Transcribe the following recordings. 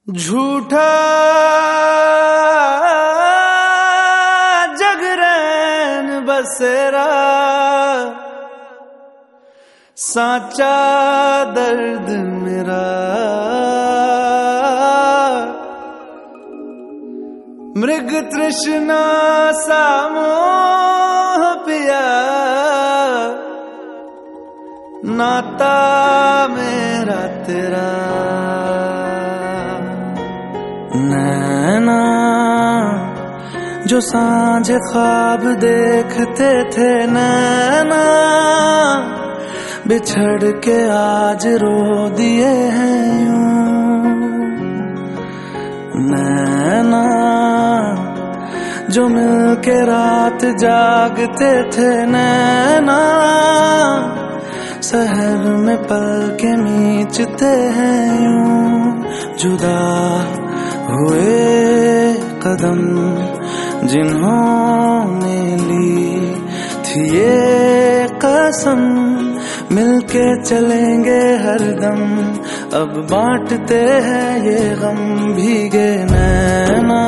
झूठा जगरैन बसेरा, साचा दर्द मेरा। मृग तृष्णा सा मोह पिया, नाता मेरा तेरा। नैना जो सांझ ख्वाब देखते थे, नैना बिछड़ के आज रो दिए हैं यूं। नैना जो मिल के रात जागते थे, नैना शहर में पल के नीचते हैं यूं। जुदा हुए कदम जिन्होंने ली थी ये कसम, मिलके चलेंगे हरदम। अब बांटते हैं ये गम। भीगे नैना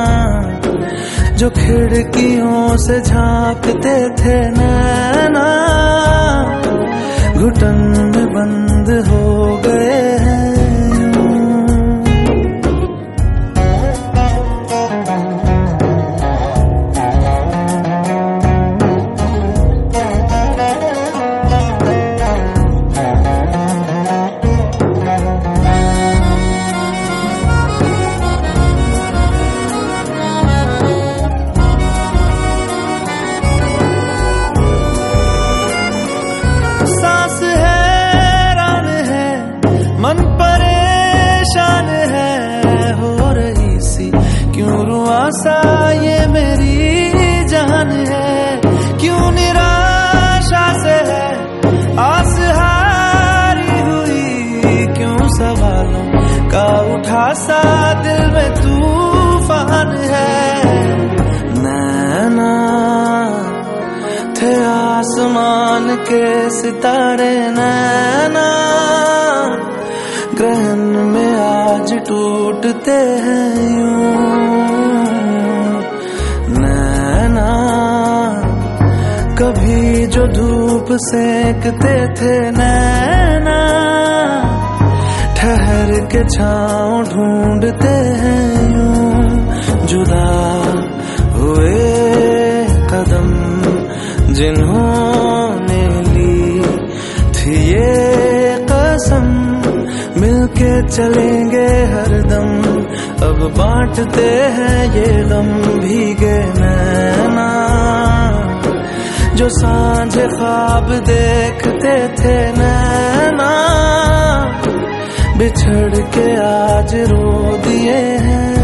जो खिड़कियों से झांकते थे, नैना घुटन में बंद हो गए हैं। मन परेशान है हो रही सी, क्यों रुआसा ये मेरी जान है। क्यों निराशा से है आस हारी हुई, क्यों सवालों का उठा सा दिल में तूफान है। नैना थे आसमान के सितारे, नैना ग्रहण में आज टूटते हैं यूं। नैना कभी जो धूप सेकते थे, नैना ठहर के छाँव ढूंढते हैं यूं। जुदा हुए कदम जिन्होंने ली थी ये कसम, मिलके चलेंगे हरदम। अब बांटते हैं ये गम। भीगे नैना जो सांझ ख्वाब देखते थे, नैना बिछड़ के आज रो दिए हैं।